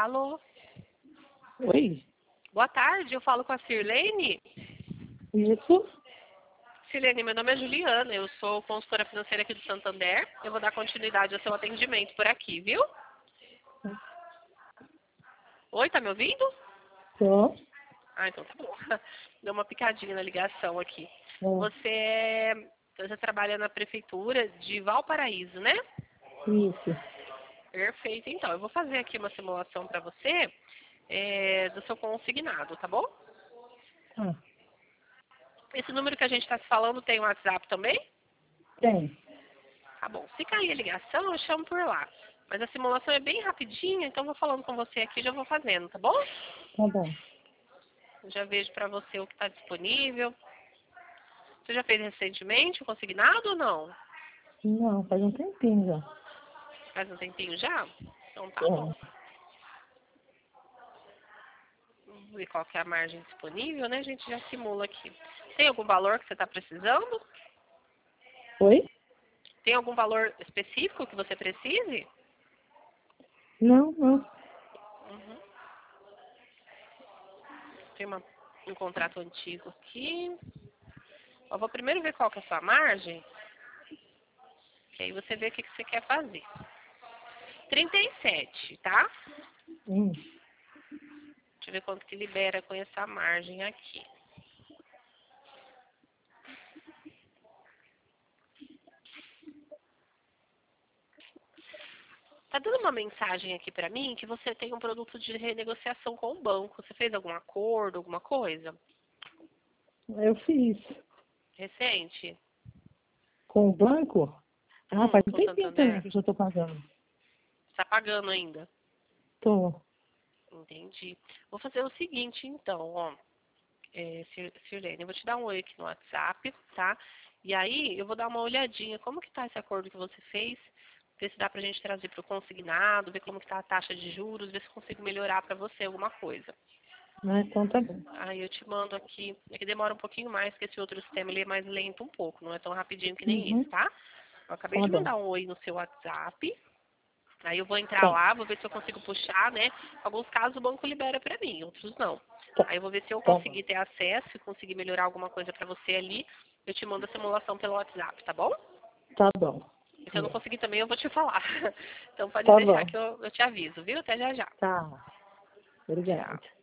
Alô? Oi? Boa tarde, eu falo com a Sirlene. Isso? Sirlene, meu nome é Juliana, eu sou consultora financeira aqui do Santander. Eu vou dar continuidade ao seu atendimento por aqui, viu? Oi, tá me ouvindo? Tô. Ah, então tá bom. Deu uma picadinha na ligação aqui. É. Você trabalha na prefeitura de Valparaíso, né? Isso. Perfeito, então. Eu vou fazer aqui uma simulação para você do seu consignado, tá bom? Ah, Esse número que a gente está se falando tem um WhatsApp também? tem. Tá bom. Se cair a ligação, eu chamo por lá. Mas a simulação é bem rapidinha, então eu vou falando com você aqui e já vou fazendo, tá bom? Tá bom. Eu já vejo para você o que está disponível. Você já fez recentemente o consignado ou não? Não, faz um tempinho já. Faz um tempinho já? Então tá bom. É. Vamos ver qual que é a margem disponível, né? A gente já simula aqui. Tem algum valor que você está precisando? Oi? Tem algum valor específico que você precise? Não, não. Uhum. Tem um contrato antigo aqui. Eu vou primeiro ver qual que é a sua margem, que aí você vê o que você quer fazer. 37, tá? Hum. Deixa eu ver quanto que libera com essa margem aqui. Tá dando uma mensagem aqui pra mim que você tem um produto de renegociação com o banco. Você fez algum acordo, alguma coisa? Eu fiz. Recente? Com o banco? Ah, faz um Com o tempinho também Santander? que eu já tô pagando. Tá pagando ainda? Tô. Entendi. Vou fazer o seguinte, então, ó. Sirlene, eu vou te dar um oi aqui no WhatsApp, tá? E aí, eu vou dar uma olhadinha como que tá esse acordo que você fez, ver se dá pra gente trazer pro consignado, ver como que tá a taxa de juros, ver se eu consigo melhorar pra você alguma coisa. Ah, então tá bom. Aí eu te mando aqui, é que demora um pouquinho mais, porque esse outro sistema ele é mais lento um pouco, não é tão rapidinho que nem esse, Uhum. tá? Eu acabei Tá de bom. mandar um oi no seu WhatsApp. Aí eu vou entrar Tá. lá, vou ver se eu consigo puxar, né? Alguns casos o banco libera pra mim, outros não. Tá. Aí eu vou ver se eu Tá bom. conseguir ter acesso e conseguir melhorar alguma coisa pra você ali. Eu te mando a simulação pelo WhatsApp, tá bom? Tá bom. E se eu não conseguir também, eu vou te falar. Então pode Tá deixar bom. que eu te aviso, viu? Até já já. Tá. Obrigada. Tchau.